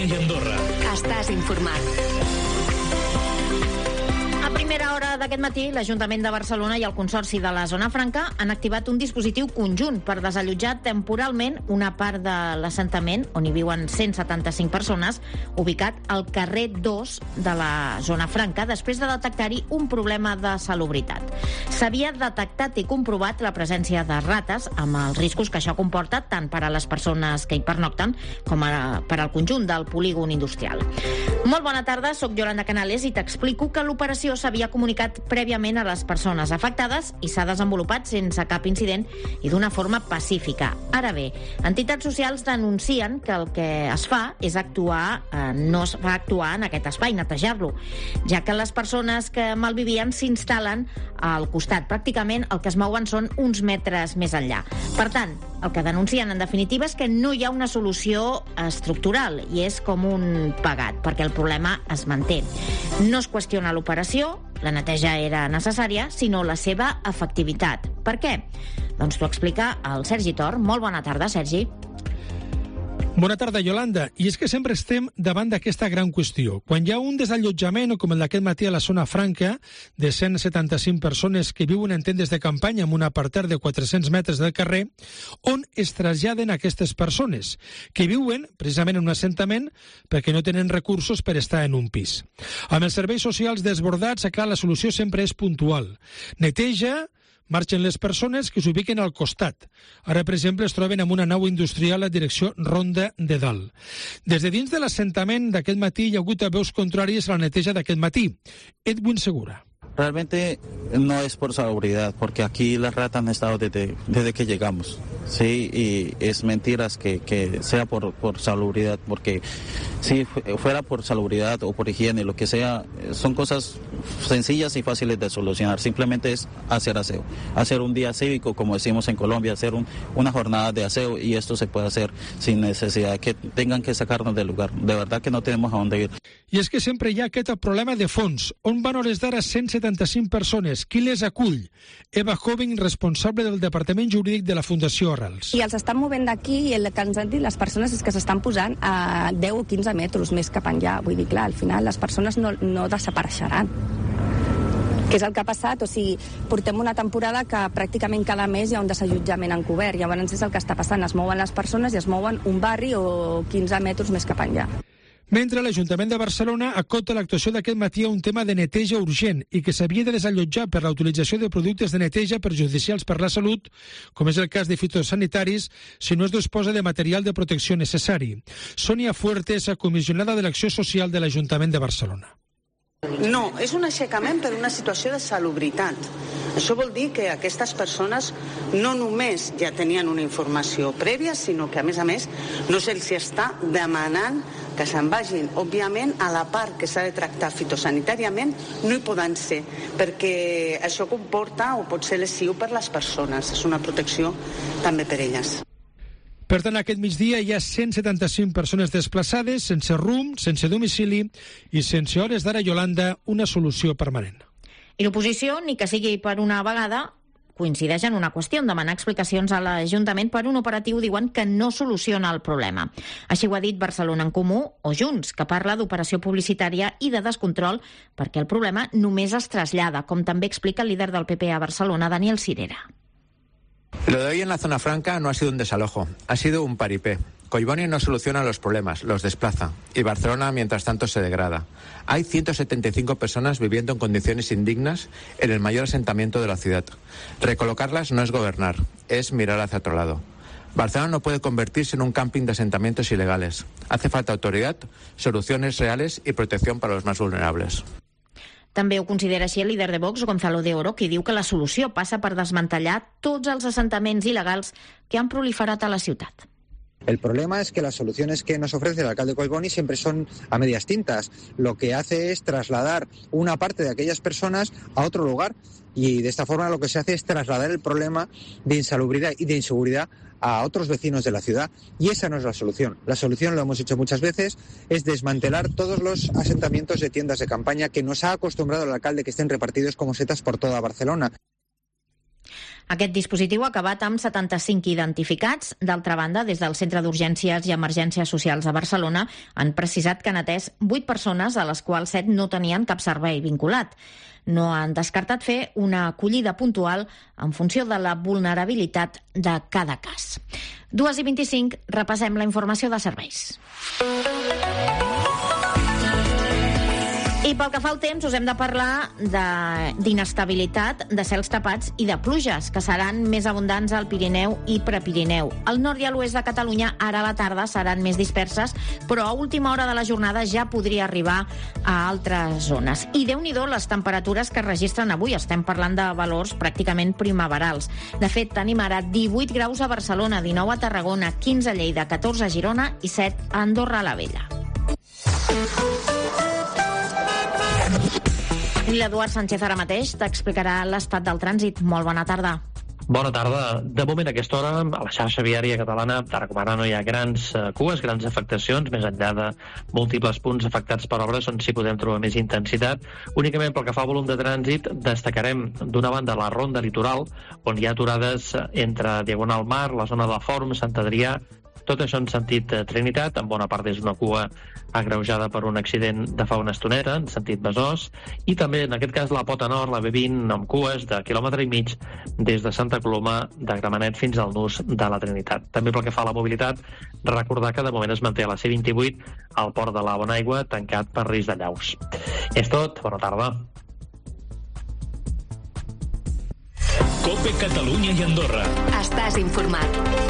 Ràdio Andorra. Estàs informat. A primera hora d'aquest matí, l'Ajuntament de Barcelona i el Consorci de la Zona Franca han activat un dispositiu conjunt per desallotjar temporalment una part de l'assentament on hi viuen 175 persones, ubicat al carrer 2 de la Zona Franca, després de detectar-hi un problema de salubritat. S'havia detectat i comprovat la presència de rates, amb els riscos que això comporta tant per a les persones que hi pernocten com per al conjunt del polígon industrial. Molt bona tarda, soc Yolanda Canales i t'explico que l'operació s'havia comunicat prèviament a les persones afectades i s'ha desenvolupat sense cap incident i d'una forma pacífica. Ara bé, entitats socials denuncien que el que es fa és no es va actuar en aquest espai, netejar-lo, ja que les persones que malvivien s'instal·len al costat. Pràcticament el que es mouen són uns metres més enllà. Per tant, el que denuncien en definitiva és que no hi ha una solució estructural i és com un pagat, perquè el problema es manté. No es qüestiona l'operació, la neteja era necessària, sinó la seva efectivitat. Per què? Doncs t'ho explica el Sergi Tor. Molt bona tarda, Sergi. Bona tarda, Yolanda. I és que sempre estem davant d'aquesta gran qüestió. Quan hi ha un desallotjament, com el d'aquest matí a la Zona Franca, de 175 persones que viuen en tendes de campanya amb un apartat de 400 metres del carrer, on es traslladen aquestes persones, que viuen precisament en un assentament perquè no tenen recursos per estar en un pis. Amb els serveis socials desbordats, clar, la solució sempre és puntual. Neteja, marxen les persones que s'ubiquen al costat. Ara, per exemple, es troben en una nau industrial a direcció Ronda de Dalt. Des de dins de l'assentament d'aquest matí hi ha hagut veus contràries a la neteja d'aquest matí. Edwin Segura. Realmente no es por salubridad, porque aquí las ratas han estado desde que llegamos, sí, y es mentiras que sea por salubridad, porque si fuera por salubridad o por higiene, lo que sea, son cosas sencillas y fáciles de solucionar. Simplemente es hacer aseo, hacer un día cívico, como decimos en Colombia, hacer una jornada de aseo, y esto se puede hacer sin necesidad de que tengan que sacarnos del lugar. De verdad que no tenemos a dónde ir. I és que sempre hi ha aquest problema de fons. On van a hores d'ara 175 persones? Qui les acull? Eva Hoven, responsable del Departament Jurídic de la Fundació Arrels. I els estan movent d'aquí i el que ens han dit les persones és que s'estan posant a 10 o 15 metres més cap enllà. Vull dir, clar, al final les persones no desapareixeran. Què és el que ha passat? O sigui, portem una temporada que pràcticament cada mes hi ha un desallotjament encobert. Llavors és el que està passant. Es mouen les persones i es mouen un barri o 15 metres més cap enllà. Mentre l'Ajuntament de Barcelona acota l'actuació d'aquest matí a un tema de neteja urgent i que s'havia de desallotjar per la utilització de productes de neteja perjudicials per la salut, com és el cas de fitosanitaris, si no es disposa de material de protecció necessari. Sònia Fuertes, comissionada de l'Acció Social de l'Ajuntament de Barcelona. No, és un aixecament per una situació de salubritat. Això vol dir que aquestes persones no només ja tenien una informació prèvia, sinó que, a més, no se'ls està demanant que se'n vagin. Òbviament, a la part que s'ha de tractar fitosanitàriament no hi poden ser, perquè això comporta o pot ser lesiu per les persones. És una protecció també per elles. Per tant, aquest migdia hi ha 175 persones desplaçades, sense rumb, sense domicili i sense hores d'ara, Yolanda, una solució permanent. I l'oposició, ni que sigui per una vegada, coincideix en una qüestió, en demanar explicacions a l'Ajuntament per un operatiu, diuen que no soluciona el problema. Així ho ha dit Barcelona en Comú o Junts, que parla d'operació publicitària i de descontrol perquè el problema només es trasllada, com també explica el líder del PP a Barcelona, Daniel Sirera. Lo de hoy en la Zona Franca no ha sido un desalojo, ha sido un paripé. Collboni no soluciona los problemas, los desplaza. Y Barcelona, mientras tanto, se degrada. Hay 175 personas viviendo en condiciones indignas en el mayor asentamiento de la ciudad. Recolocarlas no es gobernar, es mirar hacia otro lado. Barcelona no puede convertirse en un camping de asentamientos ilegales. Hace falta autoridad, soluciones reales y protección para los más vulnerables. També ho considera així el líder de Vox, Gonzalo de Oro, qui diu que la solució passa per desmantellar tots els assentaments il·legals que han proliferat a la ciutat. El problema es que las soluciones que nos ofrece el alcalde Collboni siempre son a medias tintas. Lo que hace es trasladar una parte de aquellas personas a otro lugar y de esta forma lo que se hace es trasladar el problema de insalubridad y de inseguridad a otros vecinos de la ciudad, y esa no es la solución. La solución, lo hemos hecho muchas veces, es desmantelar todos los asentamientos de tiendas de campaña que nos ha acostumbrado el alcalde que estén repartidos como setas por toda Barcelona. Aquest dispositiu ha acabat amb 75 identificats. D'altra banda, des del Centre d'Urgències i Emergències Socials de Barcelona han precisat que han atès 8 persones, a les quals 7 no tenien cap servei vinculat. No han descartat fer una acollida puntual en funció de la vulnerabilitat de cada cas. 2:25, repassem la informació de serveis. I pel que fa al temps, us hem de parlar d'inestabilitat, de cels tapats i de pluges, que seran més abundants al Pirineu i Prepirineu. Al nord i a l'oest de Catalunya, ara a la tarda, seran més disperses, però a última hora de la jornada ja podria arribar a altres zones. I déu-n'hi-do les temperatures que es registren avui. Estem parlant de valors pràcticament primaverals. De fet, tenim ara 18 graus a Barcelona, 19 a Tarragona, 15 a Lleida, 14 a Girona i 7 a Andorra la Vella. I l'Eduard Sánchez ara mateix t'explicarà l'estat del trànsit. Molt bona tarda. Bona tarda. De moment, a aquesta hora, a la xarxa viària catalana, de recomanar, no hi ha grans cues, grans afectacions, més enllà de múltiples punts afectats per obres on s'hi podem trobar més intensitat. Únicament pel que fa al volum de trànsit, destacarem d'una banda la ronda litoral, on hi ha aturades entre Diagonal Mar, la zona de Fòrum, Sant Adrià, tot això en sentit Trinitat, en bona part és una cua agreujada per un accident de fa una estoneta, en sentit Besòs, i també, en aquest cas, la Pota Nord, la B20, amb cues de 1,5 quilòmetres des de Santa Coloma de Gramenet fins al nus de la Trinitat. També pel que fa a la mobilitat, recordar que de moment es manté a la C28 al port de la Bonaigua, tancat per risc de llaus. És tot, bona tarda. COPE Catalunya i Andorra. Estàs informat.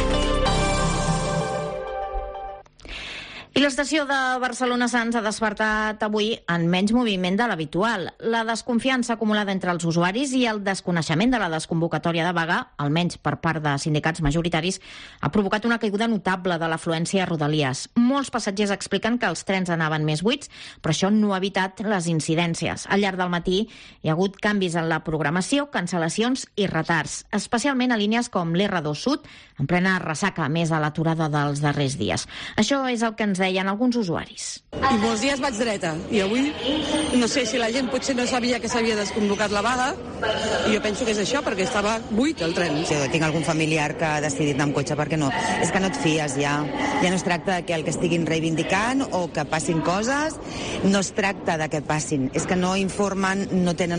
I l'estació de Barcelona-Sants ha despertat avui en menys moviment de l'habitual. La desconfiança acumulada entre els usuaris i el desconeixement de la desconvocatòria de vaga, almenys per part de sindicats majoritaris, ha provocat una caiguda notable de l'afluència a Rodalies. Molts passatgers expliquen que els trens anaven més buits, però això no ha evitat les incidències. Al llarg del matí hi ha hagut canvis en la programació, cancel·lacions i retards, especialment a línies com l'R2 Sud, en plena ressaca, a més de l'aturada dels darrers dies. Això és el que ens deien alguns usuaris. I molts dies vaig dreta, i avui no sé si la gent potser no sabia que s'havia desconvocat la vaga, i jo penso que és això, perquè estava buit el tren. Jo tinc algun familiar que ha decidit anar amb cotxe perquè no, és que no et fies ja. Ja no es tracta que el que estiguin reivindicant o que passin coses, no es tracta de que passin, és que no informen, no tenen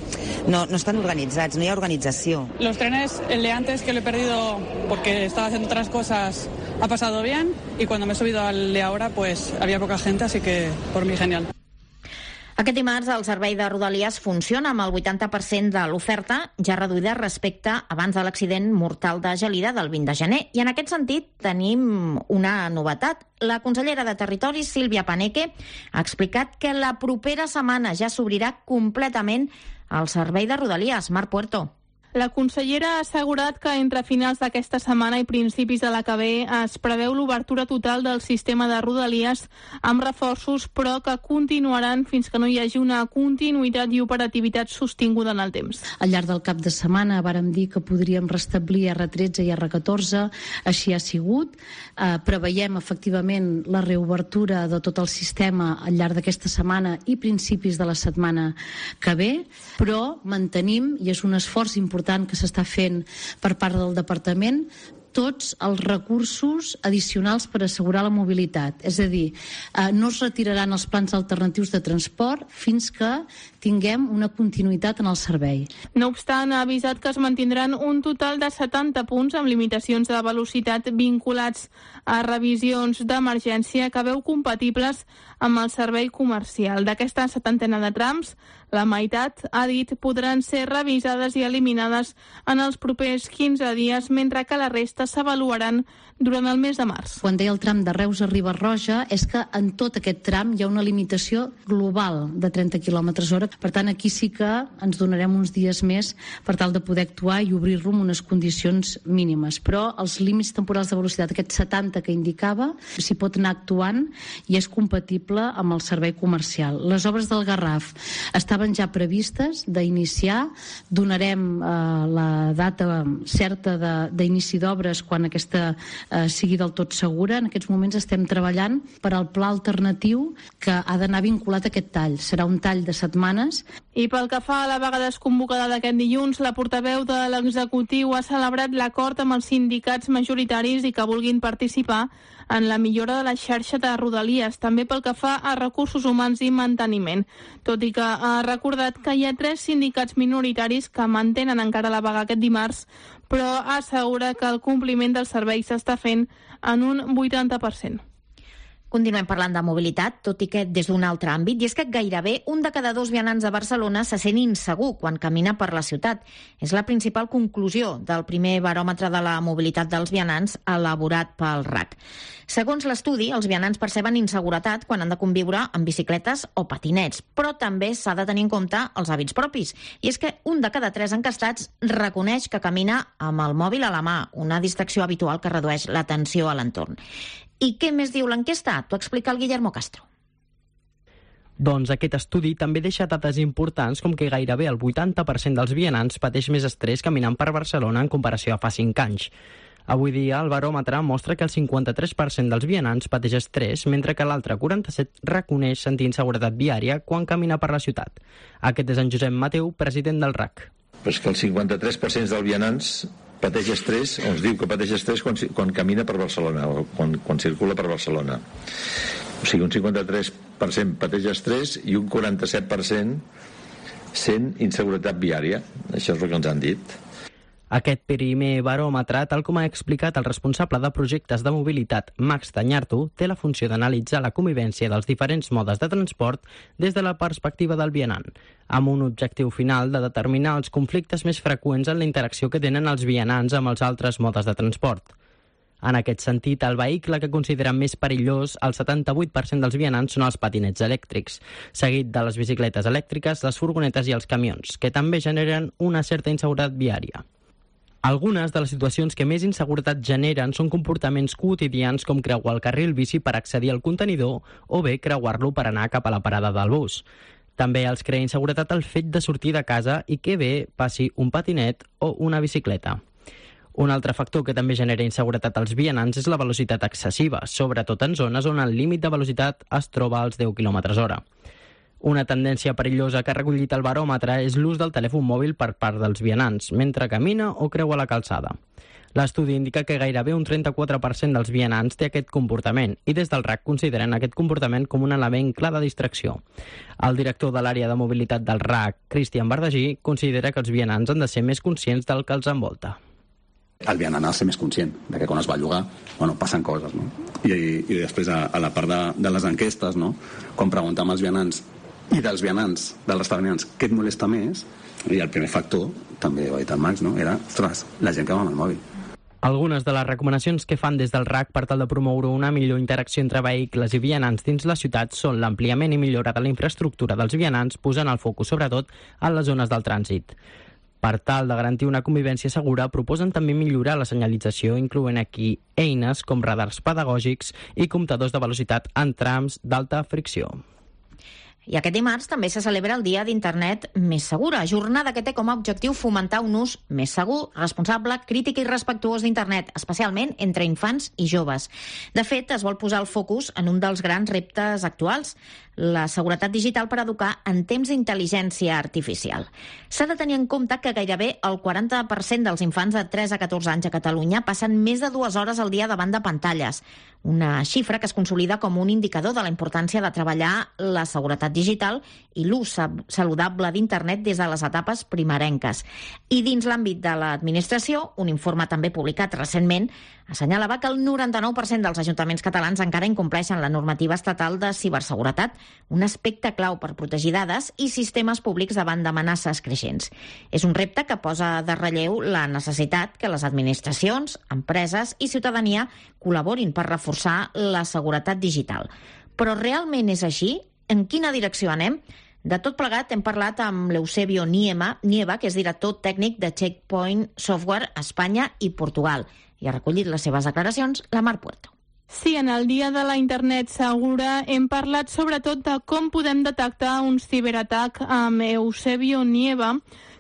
no estan organitzats, no hi ha organització. Los trenes, el de antes que lo he perdido porque estaba haciendo otras cosas, ha pasado bien, y cuando me he subido al de ahora, pues había poca gente, así que por mí genial. Aquest dimarts el servei de Rodalies funciona amb el 80% de l'oferta ja reduïda respecte abans de l'accident mortal de Gelida del 20 de gener. I en aquest sentit tenim una novetat. La consellera de Territori, Sílvia Paneque, ha explicat que la propera setmana ja s'obrirà completament el servei de Rodalies. Marc Puerto. La consellera ha assegurat que entre finals d'aquesta setmana i principis de la que ve es preveu l'obertura total del sistema de Rodalies amb reforços, però que continuaran fins que no hi hagi una continuïtat i operativitat sostinguda en el temps. Al llarg del cap de setmana vàrem dir que podríem restablir R13 i R14, així ha sigut. Preveiem efectivament la reobertura de tot el sistema al llarg d'aquesta setmana i principis de la setmana que ve, però mantenim, i és un esforç important que s'està fent per part del Departament, tots els recursos addicionals per assegurar la mobilitat. És a dir, no es retiraran els plans alternatius de transport fins que tinguem una continuïtat en el servei. No obstant, ha avisat que es mantindran un total de 70 punts amb limitacions de velocitat vinculats a revisions d'emergència que veu compatibles amb el servei comercial. D'aquesta 70 de trams, la meitat, ha dit, podran ser revisades i eliminades en els propers 15 dies, mentre que la resta s'avaluaran durant el mes de març. Quan deia el tram de Reus a Riba-roja, és que en tot aquest tram hi ha una limitació global de 30 km/h. Per tant, aquí sí que ens donarem uns dies més per tal de poder actuar i obrir-lo en unes condicions mínimes. Però els límits temporals de velocitat, aquest 70 que indicava, s'hi pot anar actuant i és compatible amb el servei comercial. Les obres del Garraf estaven ja previstes d'iniciar. Donarem la data certa d'inici d'obres quan aquesta sigui del tot segura. En aquests moments estem treballant per al pla alternatiu que ha d'anar vinculat a aquest tall. Serà un tall de setmanes persones. I pel que fa a la vaga desconvocada d'aquest dilluns, la portaveu de l'executiu ha celebrat l'acord amb els sindicats majoritaris i que vulguin participar en la millora de la xarxa de Rodalies, també pel que fa a recursos humans i manteniment. Tot i que ha recordat que hi ha 3 sindicats minoritaris que mantenen encara la vaga aquest dimarts, però assegura que el compliment del servei s'està fent en un 80%. Continuem parlant de mobilitat, tot i que des d'un altre àmbit, i és que gairebé 1 de cada 2 vianants de Barcelona se sent insegur quan camina per la ciutat. És la principal conclusió del primer baròmetre de la mobilitat dels vianants elaborat pel RAC. Segons l'estudi, els vianants perceben inseguretat quan han de conviure amb bicicletes o patinets, però també s'ha de tenir en compte els hàbits propis. I és que 1 de cada 3 encastats reconeix que camina amb el mòbil a la mà, una distracció habitual que redueix l'atenció a l'entorn. I què més diu l'enquesta? T'ho explica el Guillermo Castro. Doncs aquest estudi també deixa dades importants com que gairebé el 80% dels vianants pateix més estrès caminant per Barcelona en comparació a fa 5 anys. Avui dia el baròmetre mostra que el 53% dels vianants pateix estrès, mentre que l'altre 47% reconeix sentir inseguretat viària quan camina per la ciutat. Aquest és en Josep Mateu, president del RAC. Però és que el 53% dels vianants pateix estrès, o ens diu que pateix estrès quan camina per Barcelona o quan circula per Barcelona. O sigui, un 53% pateix estrès i un 47% sent inseguretat viària. Això és el que ens han dit. Aquest primer baròmetre, tal com ha explicat el responsable de projectes de mobilitat, Max Tañarto, té la funció d'analitzar la convivència dels diferents modes de transport des de la perspectiva del vianant, amb un objectiu final de determinar els conflictes més freqüents en la interacció que tenen els vianants amb els altres modes de transport. En aquest sentit, el vehicle que considera més perillós, el 78% dels vianants són els patinets elèctrics, seguit de les bicicletes elèctriques, les furgonetes i els camions, que també generen una certa inseguretat viària. Algunes de les situacions que més inseguretat generen són comportaments quotidians com creuar el carril bici per accedir al contenidor o bé creuar-lo per anar cap a la parada del bus. També els crea inseguretat el fet de sortir de casa i que bé passi un patinet o una bicicleta. Un altre factor que també genera inseguretat als vianants és la velocitat excessiva, sobretot en zones on el límit de velocitat es troba als 10 km/h. Una tendència perillosa que ha recollit el baròmetre és l'ús del telèfon mòbil per part dels vianants, mentre camina o creua la calçada. L'estudi indica que gairebé un 34% dels vianants té aquest comportament i des del RAC consideren aquest comportament com un element clar de distracció. El director de l'àrea de mobilitat del RAC, Cristian Bardagí, considera que els vianants han de ser més conscients del que els envolta. El vianant ha de ser més conscient de que quan es va llogar passen coses, no? I després a la part de les enquestes, no? Quan preguntem als vianants i dels vianants, dels restaurants, què et molesta més? I el primer factor, també ho ha dit el Max, no? Era, ostres, la gent que va amb el mòbil. Algunes de les recomanacions que fan des del RAC per tal de promoure una millor interacció entre vehicles i vianants dins la ciutat són l'ampliament i millora de la infraestructura dels vianants, posant el focus sobretot en les zones del trànsit. Per tal de garantir una convivència segura, proposen també millorar la senyalització, incloent aquí eines com radars pedagògics i comptadors de velocitat en trams d'alta fricció. I aquest dimarts també se celebra el Dia d'Internet més segura, jornada que té com a objectiu fomentar un ús més segur, responsable, crític i respectuós d'Internet, especialment entre infants i joves. De fet, es vol posar el focus en un dels grans reptes actuals, la seguretat digital per educar en temps d'intel·ligència artificial. S'ha de tenir en compte que gairebé el 40% dels infants de 3 a 14 anys a Catalunya passen més de 2 hores al dia davant de pantalles, una xifra que es consolida com un indicador de la importància de treballar la seguretat digital i l'ús saludable d'Internet des de les etapes primerenques. I dins l'àmbit de l'administració, un informe també publicat recentment assenyalava que el 99% dels ajuntaments catalans encara incompleixen la normativa estatal de ciberseguretat, un aspecte clau per protegir dades i sistemes públics davant d'amenaces creixents. És un repte que posa de relleu la necessitat que les administracions, empreses i ciutadania col·laborin per reforçar la seguretat digital. Però realment és així? En quina direcció anem? De tot plegat hem parlat amb l'Eusebio Nieva, que és director tècnic de Checkpoint Software a Espanya i Portugal. I ha recollit les seves declaracions la Mar Puerto. Sí, en el Dia de la Internet Segura hem parlat sobretot de com podem detectar un ciberatac amb Eusebio Nieva,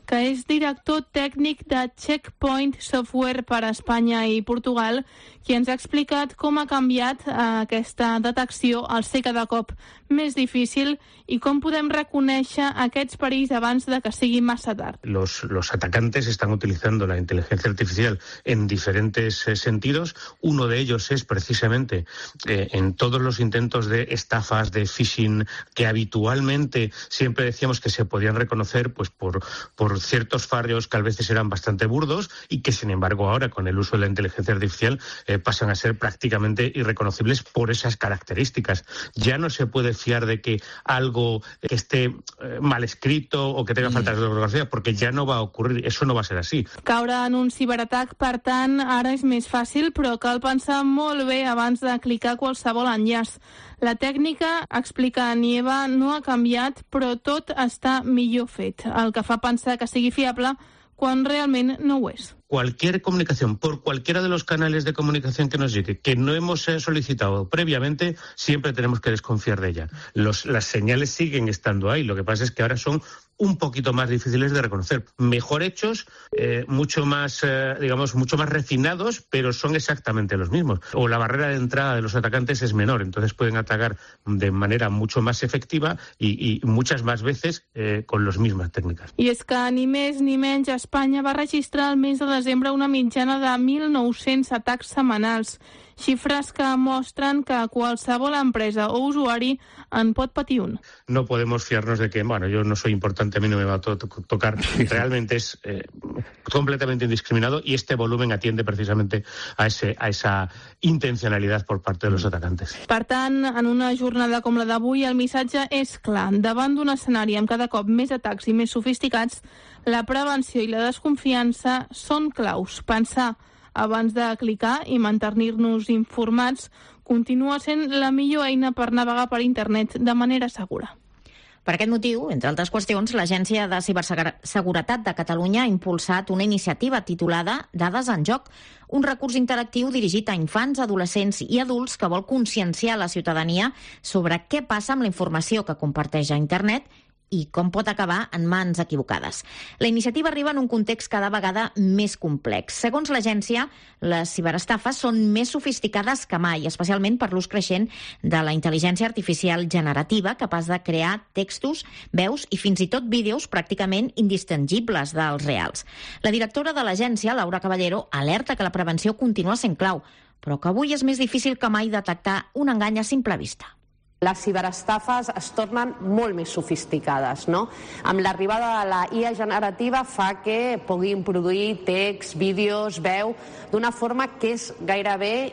que és director tècnic de Checkpoint Software per a Espanya i Portugal, qui ens ha explicat com ha canviat aquesta detecció al ser cada cop més difícil i com podem reconèixer aquests perills abans de que sigui massa tard. Los atacantes están utilizando la inteligencia artificial en diferentes sentidos. Uno de ellos es precisamente en todos los intentos de estafas, de phishing, que habitualmente siempre decíamos que se podían reconocer pues por ciertos fallos que a veces eran bastante burdos y que sin embargo ahora con el uso de la inteligencia artificial pasan a ser prácticamente irreconocibles por esas características. Ya no se puede fiar de que algo que esté mal escrito o que tenga faltas de ortografía, porque ya no va a ocurrir, eso no va a ser así. Caure en un ciberatac, per tant, ara és més fàcil, però cal pensar molt bé abans de clicar qualsevol enllaç. La tècnica, explica Nieva, no ha canviat, però tot està millor fet, el que fa pensar que sigui fiable quan realment no ho és. Cualquier comunicación por cualquiera de los canales de comunicación que nos llegue, que no hemos solicitado previamente, siempre tenemos que desconfiar de ella. Las señales siguen estando ahí, lo que pasa es que ahora son un poquito más difíciles de reconocer. Mejor hechos, mucho más refinados, pero son exactamente los mismos. O la barrera de entrada de los atacantes es menor, entonces pueden atacar de manera mucho más efectiva y muchas más veces con las mismas técnicas. I és que ni més ni menys Espanya va registrar el mes de desembre una mitjana de 1.900 atacs setmanals, xifres que mostren que qualsevol empresa o usuari en pot patir un. No podemos fiarnos de que, yo no soy importante, a mí no me va a tocar. Realmente es completamente indiscriminado y este volumen atiende precisamente a esa intencionalidad por parte de los atacantes. Per tant, en una jornada com la d'avui, el missatge és clar. Davant d'un escenari amb cada cop més atacs i més sofisticats, la prevenció i la desconfiança són claus. Pensar abans de clicar i mantenir-nos informats continua sent la millor eina per navegar per internet de manera segura. Per aquest motiu, entre altres qüestions, l'Agència de Ciberseguretat de Catalunya ha impulsat una iniciativa titulada Dades en joc, un recurs interactiu dirigit a infants, adolescents i adults que vol conscienciar la ciutadania sobre què passa amb la informació que comparteix a internet i com pot acabar en mans equivocades. La iniciativa arriba en un context cada vegada més complex. Segons l'agència, les ciberestafes són més sofisticades que mai, especialment per l'ús creixent de la intel·ligència artificial generativa, capaç de crear textos, veus i fins i tot vídeos pràcticament indistingibles dels reals. La directora de l'agència, Laura Caballero, alerta que la prevenció continua sent clau, però que avui és més difícil que mai detectar un engany a simple vista. Les ciberestafes es tornen molt més sofisticades, no? Amb l'arribada de la IA generativa fa que puguin produir text, vídeos, veu, d'una forma que és gairebé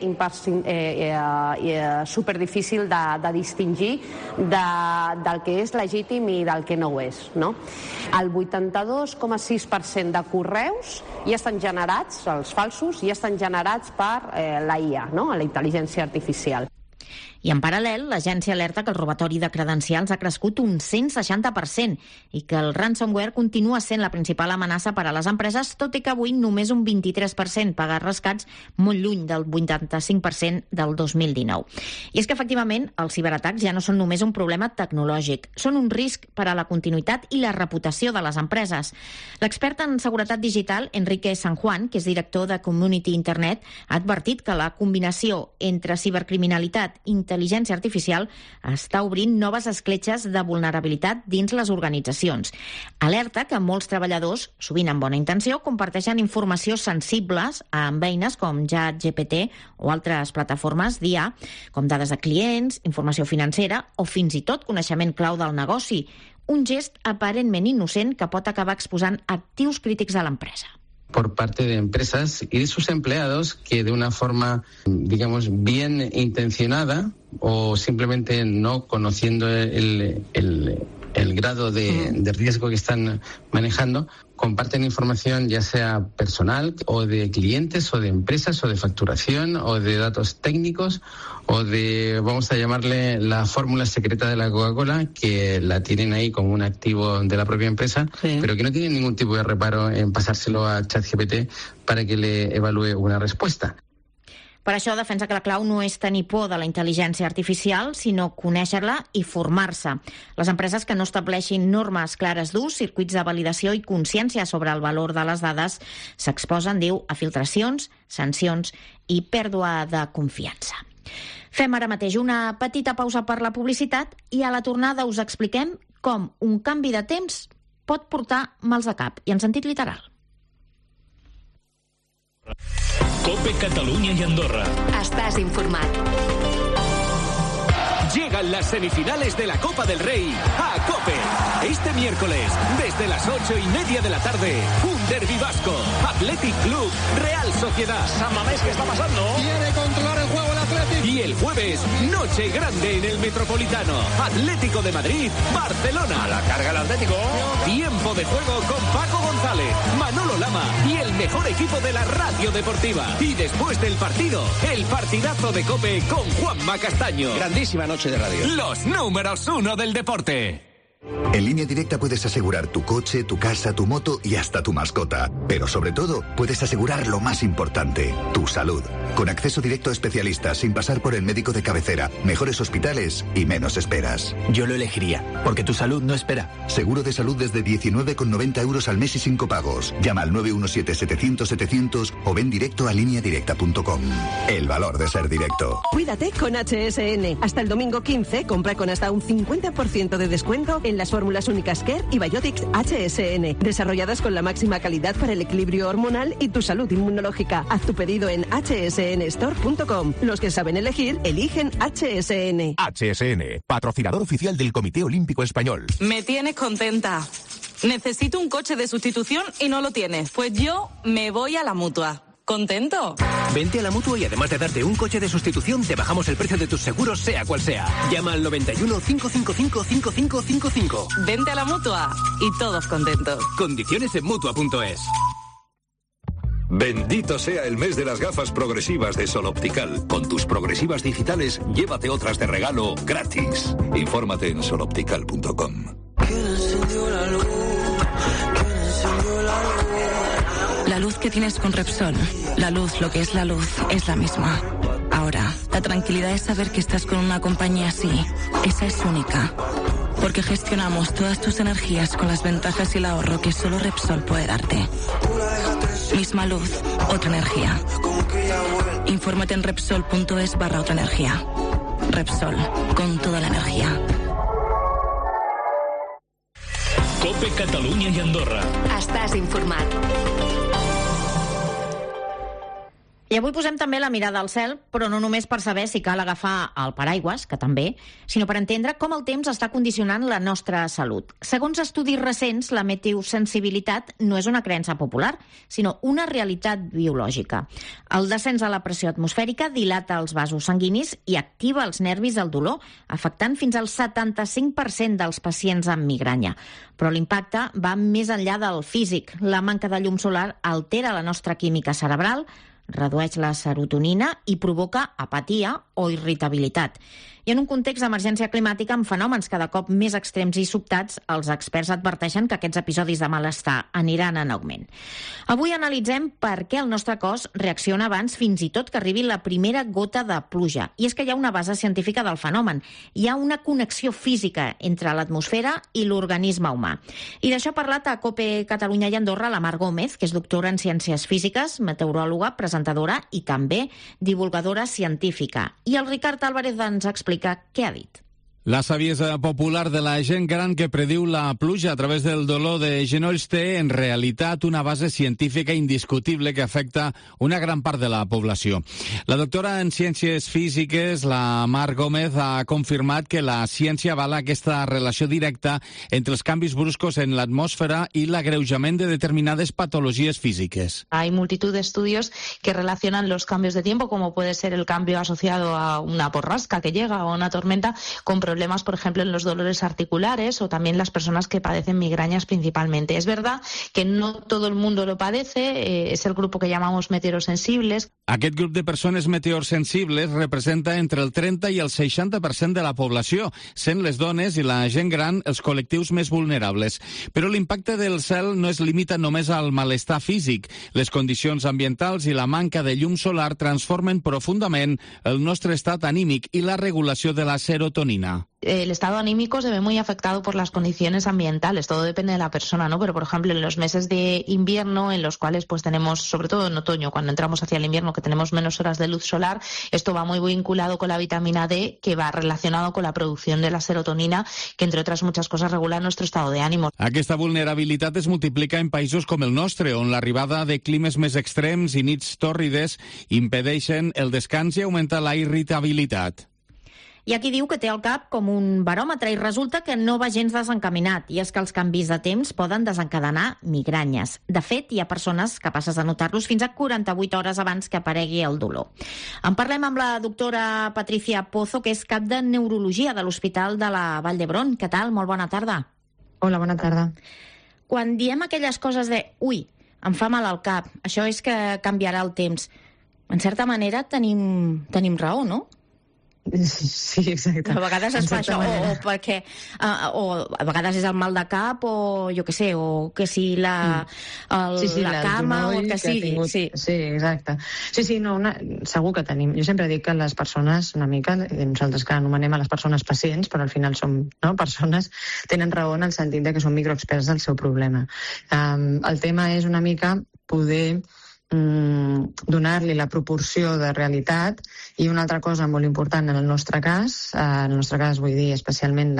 superdifícil de distingir del que és legítim i del que no ho és, no? El 82,6% de correus ja estan generats, els falsos, ja estan generats per la IA, no? La intel·ligència artificial. I en paral·lel, l'agència alerta que el robatori de credencials ha crescut un 160% i que el ransomware continua sent la principal amenaça per a les empreses, tot i que avui només un 23% paga rescats, molt lluny del 85% del 2019. I és que, efectivament, els ciberatacs ja no són només un problema tecnològic, són un risc per a la continuïtat i la reputació de les empreses. L'expert en seguretat digital, Enrique San Juan, que és director de Community Internet, ha advertit que la combinació entre cibercriminalitat i intel·ligència artificial està obrint noves escletxes de vulnerabilitat dins les organitzacions. Alerta que molts treballadors, sovint amb bona intenció, comparteixen informació sensibles amb eines com ChatGPT o altres plataformes d'IA, com dades de clients, informació financera o fins i tot coneixement clau del negoci. Un gest aparentment innocent que pot acabar exposant actius crítics de l'empresa. Por parte de empresas y de sus empleados que de una forma, digamos, bien intencionada o simplemente no conociendo el grado de riesgo que están manejando, comparten información ya sea personal o de clientes o de empresas o de facturación o de datos técnicos o de, vamos a llamarle, la fórmula secreta de la Coca-Cola, que la tienen ahí como un activo de la propia empresa, sí, pero que no tienen ningún tipo de reparo en pasárselo a ChatGPT para que le evalúe una respuesta. Per això defensa que la clau no és tenir por de la intel·ligència artificial, sinó conèixer-la i formar-se. Les empreses que no estableixin normes clares d'ús, circuits de validació i consciència sobre el valor de les dades s'exposen, diu, a filtracions, sancions i pèrdua de confiança. Fem ara mateix una petita pausa per la publicitat i a la tornada us expliquem com un canvi de temps pot portar mals de cap, i en sentit literal. COPE Catalunya y Andorra. Estás informat. Llegan las semifinales de la Copa del Rey a COPE. Este miércoles, desde las 8:30 de la tarde, un derbi vasco. Athletic Club, Real Sociedad. San Mamés, ¿qué está pasando? Quiere controlar el juego el Athletic. Y el jueves, noche grande en el Metropolitano. Atlético de Madrid, Barcelona. A la carga el Atlético. Tiempo de juego con Paco González, Manolo Lama y el mejor equipo de la radio deportiva. Y después del partido, el partidazo de COPE con Juanma Castaño. Grandísima noche de radio. Los números 1 del deporte. En Línea Directa puedes asegurar tu coche, tu casa, tu moto y hasta tu mascota. Pero sobre todo, puedes asegurar lo más importante, tu salud. Con acceso directo a especialistas, sin pasar por el médico de cabecera, mejores hospitales y menos esperas. Yo lo elegiría, porque tu salud no espera. Seguro de salud desde 19,90 € al mes y sin copagos. Llama al 917-700-700 o ven directo a lineadirecta.com. El valor de ser directo. Cuídate con HSN. Hasta el domingo 15, compra con hasta un 50% de descuento en las fórmulas únicas Care y Biotics HSN, desarrolladas con la máxima calidad para el equilibrio hormonal y tu salud inmunológica. Haz tu pedido en hsnstore.com. Los que saben elegir, eligen HSN. HSN, patrocinador oficial del Comité Olímpico Español. Me tienes contenta. Necesito un coche de sustitución y no lo tienes. Pues yo me voy a la Mutua. ¿Contento? Vente a la Mutua y además de darte un coche de sustitución, te bajamos el precio de tus seguros, sea cual sea. Llama al 91 555 5555. Vente a la Mutua y todos contentos. Condiciones en Mutua.es. Bendito sea el mes de las gafas progresivas de Sol Optical. Con tus progresivas digitales, llévate otras de regalo gratis. Infórmate en soloptical.com. La luz que tienes con Repsol, la luz, lo que es la luz, es la misma. Ahora, la tranquilidad es saber que estás con una compañía así. Esa es única. Porque gestionamos todas tus energías con las ventajas y el ahorro que solo Repsol puede darte. Misma luz, otra energía. Infórmate en Repsol.es/otra energía. Repsol, con toda la energía. COPE Catalunya i Andorra. Estàs informat. I avui posem també la mirada al cel, però no només per saber si cal agafar el paraigües, que també, sinó per entendre com el temps està condicionant la nostra salut. Segons estudis recents, la meteosensibilitat no és una creença popular, sinó una realitat biològica. El descens de la pressió atmosfèrica dilata els vasos sanguinis i activa els nervis del dolor, afectant fins al 75% dels pacients amb migranya. Però l'impacte va més enllà del físic. La manca de llum solar altera la nostra química cerebral, redueix la serotonina i provoca apatia o irritabilitat. I en un context d'emergència climàtica amb fenòmens cada cop més extrems i sobtats, els experts adverteixen que aquests episodis de malestar aniran en augment. Avui analitzem per què el nostre cos reacciona abans fins i tot que arribi la primera gota de pluja. I és que hi ha una base científica del fenomen. Hi ha una connexió física entre l'atmosfera i l'organisme humà. I d'això ha parlat a COPE Catalunya i Andorra la Mar Gómez, que és doctora en Ciències Físiques, meteoròloga, presentadora i també divulgadora científica. I el Ricard Álvarez ens explica què ha dit. La saviesa popular de la gent gran que prediu la pluja a través del dolor de genolls té, en realitat, una base científica indiscutible que afecta una gran part de la població. La doctora en Ciències Físiques, la Mar Gómez, ha confirmat que la ciència avala aquesta relació directa entre els canvis bruscos en l'atmosfera y l'agreujament de determinades patologías físicas. Hay multitud de estudios que relacionan los cambios de tiempo, como puede ser el cambio asociado a una borrasca que llega o una tormenta, con problemas problemas, por ejemplo, en los dolores articulares o también las personas que padecen migrañas principalmente. Es verdad que no todo el mundo lo padece, es el grupo que llamamos meteorosensibles. Aquest grup de persones meteorsensibles representa entre el 30 i el 60% de la població, sent les dones i la gent gran els col·lectius més vulnerables. Però l'impacte del cel no es limita només al malestar físic. Les condicions ambientals i la manca de llum solar transformen profundament el nostre estat anímic i la regulació de la serotonina. El estado anímico se ve muy afectado por las condiciones ambientales, todo depende de la persona, ¿no? Pero, por ejemplo, en los meses de invierno, en los cuales pues tenemos, sobre todo en otoño, cuando entramos hacia el invierno, que tenemos menos horas de luz solar, esto va muy vinculado con la vitamina D, que va relacionado con la producción de la serotonina, que, entre otras muchas cosas, regula nuestro estado de ánimo. Aquesta vulnerabilitat es multiplica en països com el nostre, on l'arribada de climes més extrems i nits tòrrides impedeixen el descans i augmenta la irritabilitat. Hi ha qui diu que té el cap com un baròmetre i resulta que no va gens desencaminat, i és que els canvis de temps poden desencadenar migranyes. De fet, hi ha persones capaces de notar-los fins a 48 hores abans que aparegui el dolor. En parlem amb la doctora Patricia Pozo, que és cap de Neurologia de l'Hospital de la Vall d'Hebron. Què tal? Molt bona tarda. Hola, bona tarda. Quan diem aquelles coses de ui, em fa mal al cap, això és que canviarà el temps, en certa manera tenim raó, no? Sí, exacte. A vegades es fa això, o perquè o a vegades és el mal de cap, o jo què sé, o que si la cama, o el que sigui. Sí, exacte. Sí, no, segur que tenim. Jo sempre dic que les persones, una mica, nosaltres que anomenem a les persones pacients, però al final som persones, tenen raó en el sentit de que són microexperts del seu problema. El tema és una mica poder donar-li la proporció de realitat, i una altra cosa molt important en el nostre cas vull dir especialment,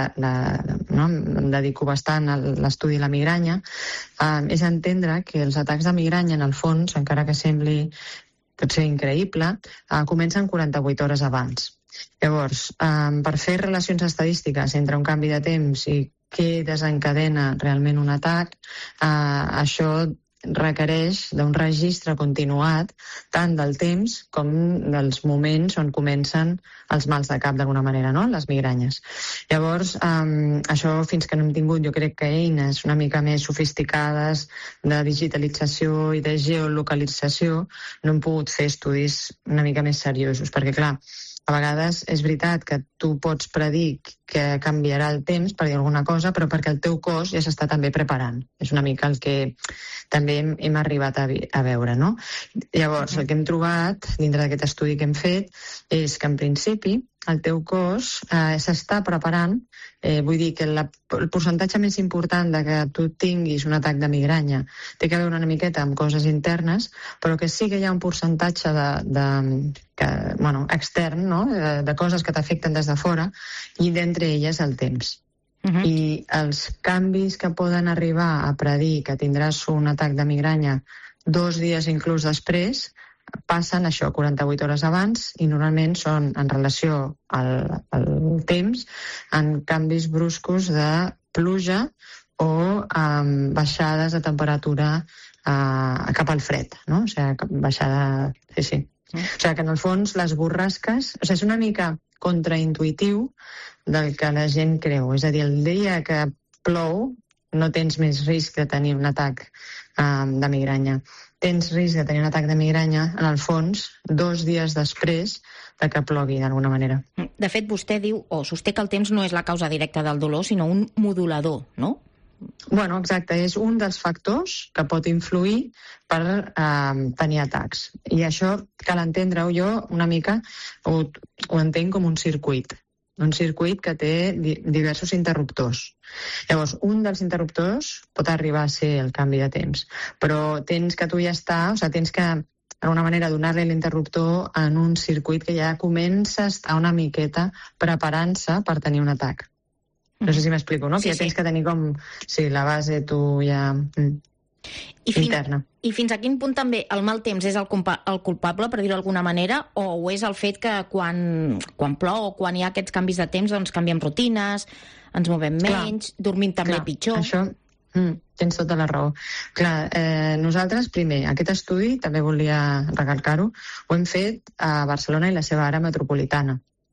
em dedico bastant a l'estudi de la migranya, és entendre que els atacs de migranya, en el fons, encara que sembli potser increïble, comencen 48 hores abans. Llavors, per fer relacions estadístiques entre un canvi de temps i què desencadena realment un atac, això requereix d'un registre continuat tant del temps com dels moments on comencen els mals de cap, d'alguna manera, no? Les migranyes. Llavors, això, fins que no hem tingut, jo crec que eines una mica més sofisticades de digitalització i de geolocalització, no hem pogut fer estudis una mica més seriosos, perquè, clar, a vegades és veritat que tu pots predir que canviarà el temps, per dir alguna cosa, però perquè el teu cos ja s'està també preparant. És una mica el que també hem arribat a veure, no? Llavors, el que hem trobat dintre d'aquest estudi que hem fet és que, en principi, el teu cos s'està preparant, vull dir que el percentatge més important de que tu tinguis un atac de migranya té que veure una miqueta amb coses internes, però que sí que hi ha un percentatge extern, no? De coses que t'afecten des de fora, i d'entre elles el temps. I els canvis que poden arribar a predir que tindràs un atac de migranya 2 dies inclús després, passen això 48 hores abans, i normalment són en relació al temps, en canvis bruscos de pluja o baixades de temperatura cap al fred, no? O sigui, baixada... Sí. O sigui, que en el fons les borrasques... O sigui, és una mica contraintuitiu del que la gent creu. És a dir, el dia que plou no tens més risc de tenir un atac de migranya. Tens risc de tenir un atac de migranya, en el fons, 2 dies després de que plogui, d'alguna manera. De fet, vostè diu, o sosté que el temps no és la causa directa del dolor, sinó un modulador, no? Bueno, exacte, és un dels factors que pot influir per tenir atacs. I això cal entendre-ho, jo una mica ho entenc com un circuit que té diversos interruptors. Llavors, un dels interruptors pot arribar a ser el canvi de temps, però tens que tu ja tens que d'alguna manera donar-li l'interruptor en un circuit que ja comença a estar una miqueta preparant-se per tenir un atac. No sé si m'explico, no? Sí, que ja tens que tenir com... Sí, la base tu ja... interna. I fins a quin punt també el mal temps és el culpable, per dir-ho d'alguna manera, o és el fet que quan plou o quan hi ha aquests canvis de temps doncs canviem rutines, ens movem menys, dormim també pitjor? Això... tens tota la raó. Clar, nosaltres, primer, aquest estudi, també volia recalcar-ho, ho hem fet a Barcelona i la seva àrea metropolitana.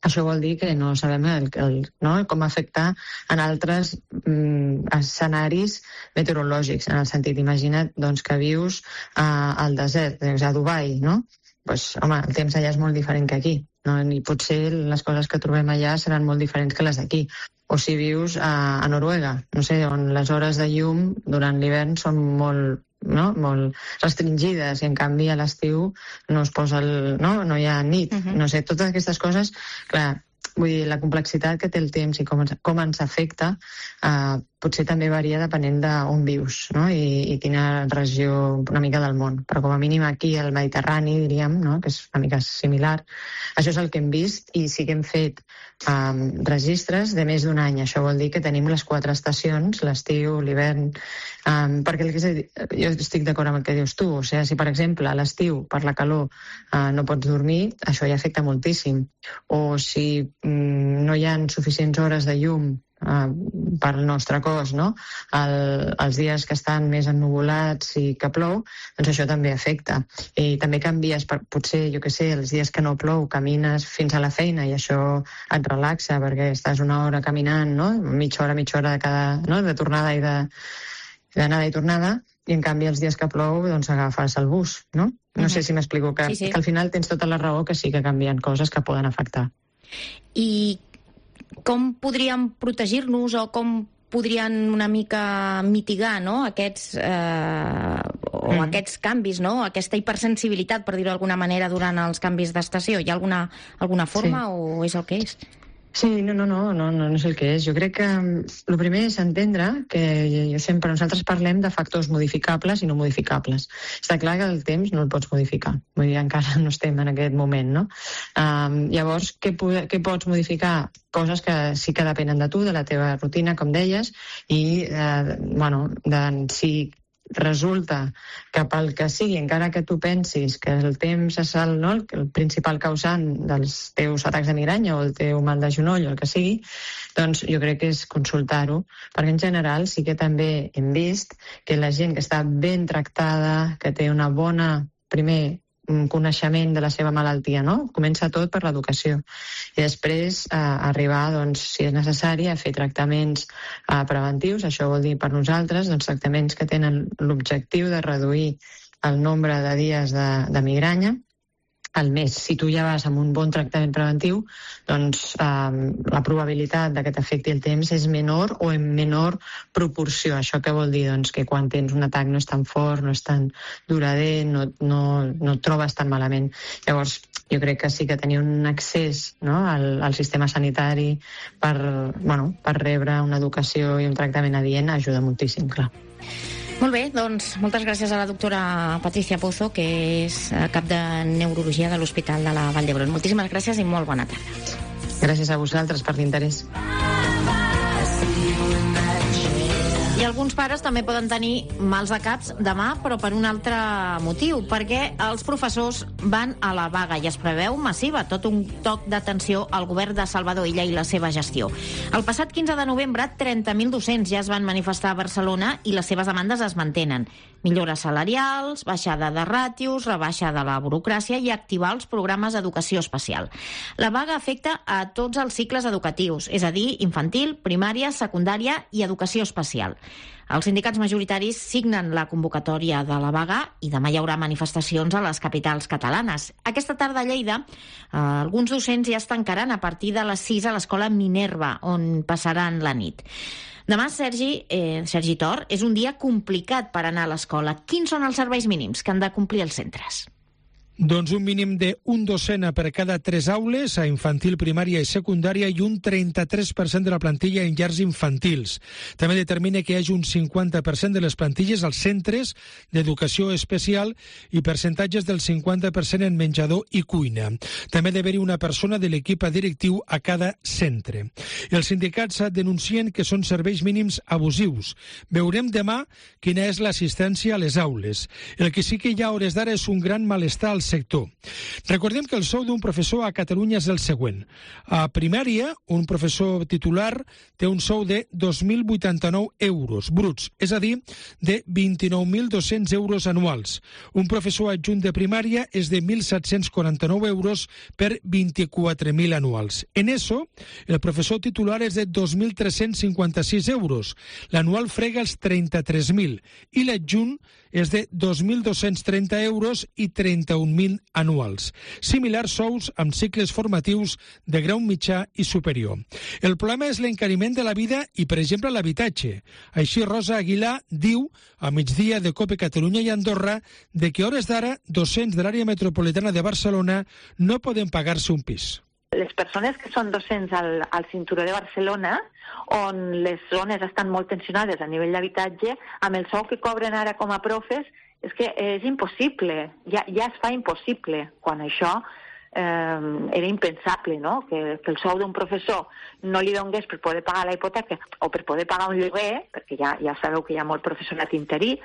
Això vol dir que no sabem com afectar en altres escenaris meteorològics, en el sentit, imagina't que vius al desert, a Dubai, no? Pues, home, el temps allà és molt diferent que aquí, no? I potser les coses que trobem allà seran molt diferents que les d'aquí. O si vius a Noruega, no sé, on les hores de llum durant l'hivern són molt restringides i en canvi a l'estiu no es posa no hi ha nit, no sé, totes aquestes coses, clar, vull dir, la complexitat que té el temps i com ens afecta potser també varia depenent d'on vius, no? I quina regió una mica del món, però com a mínim aquí al Mediterrani, diríem, no? Que és una mica similar. Això és el que hem vist i sí que hem fet registres de més d'un any. Això vol dir que tenim les 4 estacions, l'estiu, l'hivern, perquè jo estic d'acord amb el que dius tu, o sigui, si per exemple a l'estiu per la calor no pots dormir, això ja afecta moltíssim, o si no hi ha suficients hores de llum per al nostre cos, no? Els dies que estan més ennuvolats i que plou, doncs això també afecta. I també canvies, potser, jo què sé, els dies que no plou, camines fins a la feina i això et relaxa perquè estàs una hora caminant, no? Mitja hora de cada, no? De tornada i d'anada i tornada, i en canvi els dies que plou doncs agafes el bus, no? No sé si m'explico, que al final tens tota la raó que sí que canvien coses que poden afectar. I com podríem protegir-nos o com podrien una mica mitigar, no? aquests canvis, no? Aquesta hipersensibilitat, per dir-ho d'alguna manera, durant els canvis d'estació? Hi ha alguna forma o és el que és? Sí, no és el que és. Jo crec que el primer és entendre que nosaltres parlem de factors modificables i no modificables. Està clar que el temps no el pots modificar. Vull dir, encara no estem en aquest moment, no? Llavors, què pots modificar? Coses que sí que depenen de tu, de la teva rutina, com deies, i, si resulta que pel que sigui, encara que tu pensis que el temps és el principal causant dels teus atacs de migranya o el teu mal de genoll o el que sigui, doncs jo crec que és consultar-ho, perquè en general sí que també hem vist que la gent que està ben tractada, que té una bona, primer, un coneixement de la seva malaltia, no? Comença tot per l'educació. I després arribar, doncs, si és necessari, a fer tractaments preventius. Això vol dir per nosaltres tractaments que tenen l'objectiu de reduir el nombre de dies de migranya al mes. Si tu ja vas amb un bon tractament preventiu, doncs la probabilitat de que t'afecti el temps és menor o en menor proporció. Això què vol dir? Doncs que quan tens un atac no és tan fort, no és tan durader, no et trobes tan malament. Llavors, jo crec que sí que tenir un accés, no, al sistema sanitari per rebre una educació i un tractament adient ajuda moltíssim, clar. Molt bé, doncs moltes gràcies a la doctora Patricia Pozo, que és cap de neurologia de l'Hospital de la Vall d'Hebron. Moltíssimes gràcies i molt bona tarda. Gràcies a vosaltres per l'interès. I alguns pares també poden tenir mals de caps demà, però per un altre motiu, perquè els professors van a la vaga i es preveu massiva, tot un toc d'atenció al govern de Salvador Illa i la seva gestió. El passat 15 de novembre, 30.000 docents ja es van manifestar a Barcelona i les seves demandes es mantenen. Millores salarials, baixada de ràtios, rebaixa de la burocràcia i activar els programes d'educació especial. La vaga afecta a tots els cicles educatius, és a dir, infantil, primària, secundària i educació especial. Els sindicats majoritaris signen la convocatòria de la vaga i demà hi haurà manifestacions a les capitals catalanes. Aquesta tarda a Lleida, alguns docents ja es tancaran a partir de les 6 a l'escola Minerva, on passaran la nit. Demà, Sergi Tor, és un dia complicat per anar a l'escola. Quins són els serveis mínims que han de complir els centres? Doncs un mínim d'un docent per cada 3 aules, a infantil, primària i secundària, i un 33% de la plantilla en llars infantils. També determina que hi hagi un 50% de les plantilles als centres d'educació especial i percentatges del 50% en menjador i cuina. També ha d'haver-hi una persona de l'equip directiu a cada centre. Els sindicats denuncien que són serveis mínims abusius. Veurem demà quina és l'assistència a les aules. El que sí que hi ha a hores d'ara és un gran malestar als sector. Recordem que el sou d'un professor a Catalunya és el següent. A primària, un professor titular té un sou de 2.089 euros bruts, és a dir, de 29.200 euros anuals. Un professor adjunt de primària és de 1.749 euros per 24.000 anuals. En ESO, el professor titular és de 2.356 euros. L'anual frega els 33.000 i l'adjunt és de 2.230 euros i 31.000 anuals. Similars sous amb cicles formatius de grau mitjà i superior. El problema és l'encariment de la vida i, per exemple, l'habitatge. Així, Rosa Aguilar diu, a migdia de COPE Catalunya i Andorra, de que a hores d'ara docents de l'àrea metropolitana de Barcelona no poden pagar-se un pis. Les persones que són docents al cinturó de Barcelona, on les zones estan molt tensionades a nivell d'habitatge, amb el sou que cobren ara com a profes, és que és impossible, ja es fa impossible, quan això era impensable, no? Que el sou d'un professor no li donés per poder pagar la hipoteca o per poder pagar un lloguer, perquè ja sabeu que hi ha molt professorat interí,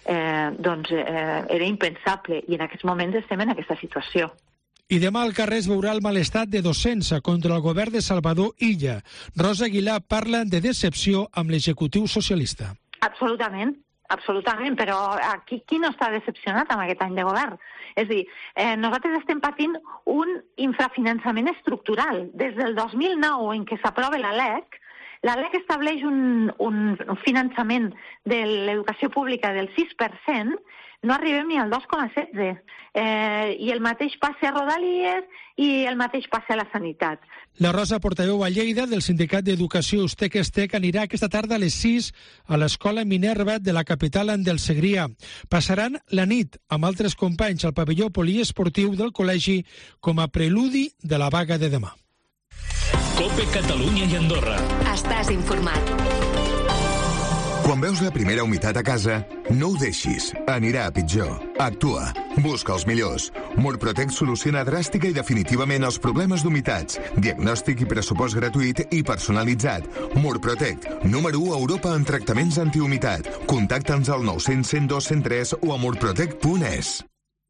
doncs era impensable, i en aquests moments estem en aquesta situació. I demà al carrer es veurà el malestat de docents contra el govern de Salvador Illa. Rosa Aguilar parla de decepció amb l'executiu socialista. Absolutament, però aquí qui no està decepcionat amb aquest any de govern? És a dir, nosaltres estem patint un infrafinançament estructural. Des del 2009, en què s'aprova la LEC estableix un finançament de l'educació pública del 6%, no arribem ni al 2,16%. I el mateix passa a Rodalies i el mateix passa a la sanitat. La Rosa, portaveu a Lleida del Sindicat d'Educació Ustec-Estec, anirà aquesta tarda a les 6 a l'Escola Minerva de la capital del Segrià. Passaran la nit amb altres companys al pavelló poliesportiu del col·legi com a preludi de la vaga de demà. COPE Catalunya i Andorra. Estàs informat. Quan veus la primera humitat a casa, no ho deixis. Anirà a pitjor. Actua. Busca els millors. Murprotec soluciona dràstica i definitivament els problemes d'humitats. Diagnòstic i pressupost gratuït i personalitzat. Murprotec, número 1 a Europa en tractaments antihumitat. Contacta'ns al 900 102 103 o a murprotec.es.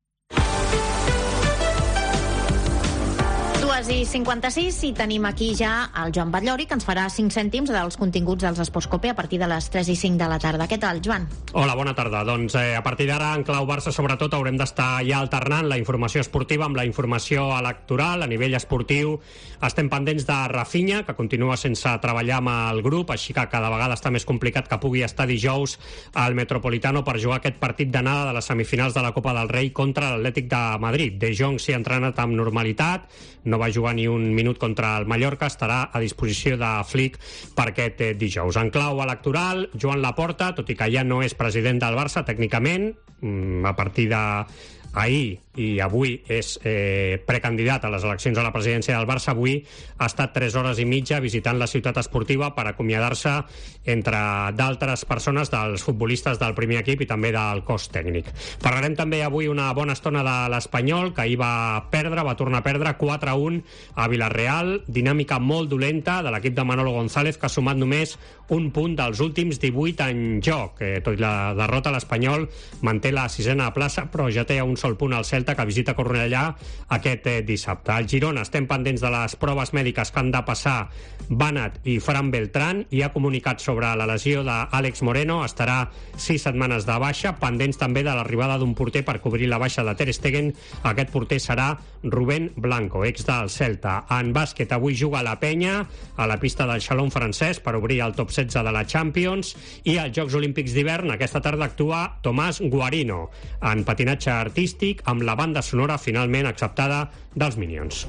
2:56 i tenim aquí ja el Joan Batllori, que ens farà 5 cèntims dels continguts dels Esports COPE a partir de les 3:05 de la tarda. Què tal, Joan? Hola, bona tarda. Doncs a partir d'ara, en clau Barça, sobretot, haurem d'estar ja alternant la informació esportiva amb la informació electoral. A nivell esportiu estem pendents de Rafinha, que continua sense treballar amb el grup, així que cada vegada està més complicat que pugui estar dijous al Metropolitano per jugar aquest partit d'anada de les semifinals de la Copa del Rei contra l'Atlètic de Madrid. De Jong s'hi ha entrenat amb normalitat, no va jugar ni un minut contra el Mallorca, estarà a disposició de Flick per aquest dijous. En clau electoral, Joan Laporta, tot i que ja no és president del Barça tècnicament, a partir d'ahir i avui és precandidat a les eleccions a la presidència del Barça, avui ha estat 3 hores i mitja visitant la ciutat esportiva per acomiadar-se, entre d'altres persones, dels futbolistes del primer equip i també del cos tècnic. Parlarem també avui una bona estona de l'Espanyol, que ahir va tornar a perdre 4-1 a Villarreal, dinàmica molt dolenta de l'equip de Manolo González, que ha sumat només un punt dels últims 18 en joc. Tot i la derrota, l'Espanyol manté la 6a plaça, però ja té un sol punt al Celta, que visita Cornellà aquest dissabte. Al Girona estem pendents de les proves mèdiques que han de passar Banat i Fran Beltrán, i ha comunicat sobre la lesió d'Àlex Moreno, estarà 6 setmanes de baixa, pendents també de l'arribada d'un porter per cobrir la baixa de Ter Stegen. Aquest porter serà Rubén Blanco, ex del Celta. En bàsquet, avui juga la Penya a la pista del Xalón francès per obrir el top 16 de la Champions, i als Jocs Olímpics d'hivern aquesta tarda actua Tomàs Guarino en patinatge artístic, amb la banda sonora finalment acceptada dels Minions.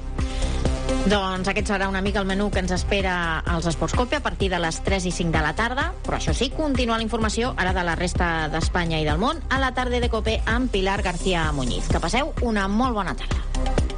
Doncs aquest serà una mica el menú que ens espera als Esports COPE a partir de les 3:05 de la tarda, però això sí, continua la informació ara de la resta d'Espanya i del món a la tarda de COPE amb Pilar García Muñiz. Que passeu una molt bona tarda.